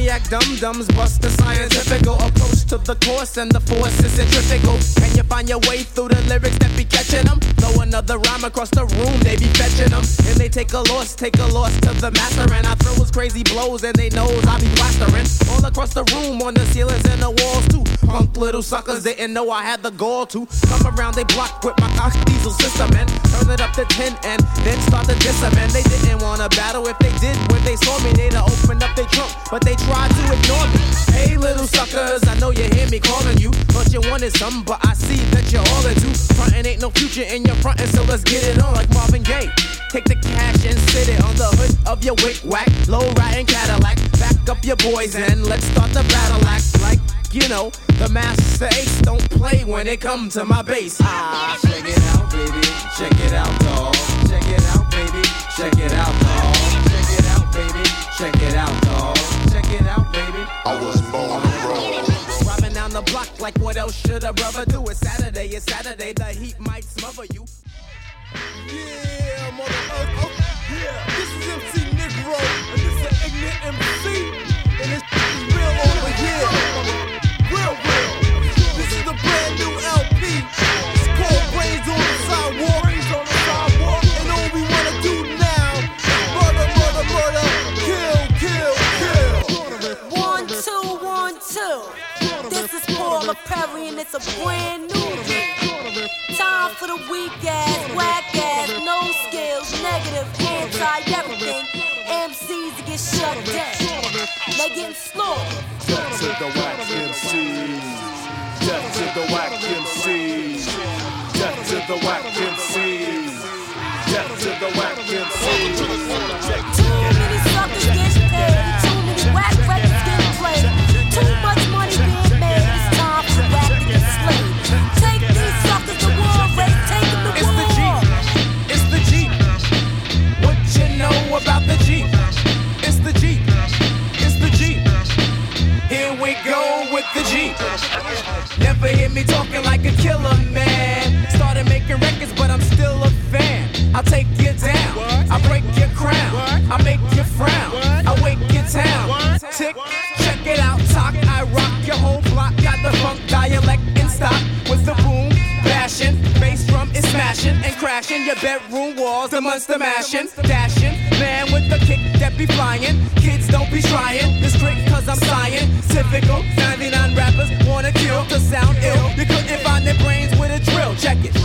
Brainiac dum-dums bust the scientific approach to the course, and the force is centrifugal. Can you find your way through the lyrics that be catching them? Throw another rhyme across the room, they be fetching them. And they take a loss to the master. And I throw his crazy blows, and they knows I be plastering all across the room, on the ceilings and the walls too. Punk little suckers didn't know I had the gall to come around they block with my Cox diesel system and turn it up to 10 and then start to diss them. And they didn't wanna battle. If they did, when they saw me, they'd open up their trunk, but they tried to ignore me. Hey little suckers, I know you hear me calling you, but you wanted something, but I see that you're all into frontin'. Ain't no future in your frontin', so let's get it on like Marvin Gaye. Take the cash and sit it on the hood of your wick-wack, low-riding Cadillac. Back up your boys and let's start the battle act like, you know, the Master Ace don't play when it comes to my bass. Ah, check it out, baby. Check it out, dawg. Check it out, baby. Check it out, dawg. Check it out, baby. Check it out, dawg. Check it out, baby. I was born to roll. Driving down the block like what else should a brother do? It's Saturday, the heat might smother you. Yeah, mother yeah. This is MC Negro, and this is Ignorant MC, and it's real over here. Real. This is the brand new LP. It's called Brains on the Sidewalk. And all we wanna do now is murder, kill. 1, 2, 1, 2. This is Paula Perry, and it's a brand new year. Time for the weak ass, whack ass, no skills, negative, anti-everything. MCs to get shut down. They getting slaughtered. Death to the whack MCs. Death to the whack MCs. Death to the whack MCs. Death to the whack MCs. Too many suckers getting paid. Too many whack records getting played. Too much money being made. It's time for rap to get slayed. Take these suckers to war, race, take them to war. It's the Jeep. What you know about the Jeep? It's the Jeep. It's the Jeep. Here we go with the Jeep. Never hear me talking like a killer, man. Started making records, but I'm still a fan. I'll take you down. I'll break your crown. I'll make you frown. I'll wake your town. Tick, check it out, talk. I rock your whole block. Got the funk dialect in stock with the boom bashing. Bass drum is smashing and crashing your bedroom walls. The monster mashing, dashing. Man with the kick that be flying. Kids don't be trying this trick cause I'm scientifical. 99 rappers wanna kill to sound ill. You couldn't find their brains with a drill. Check it.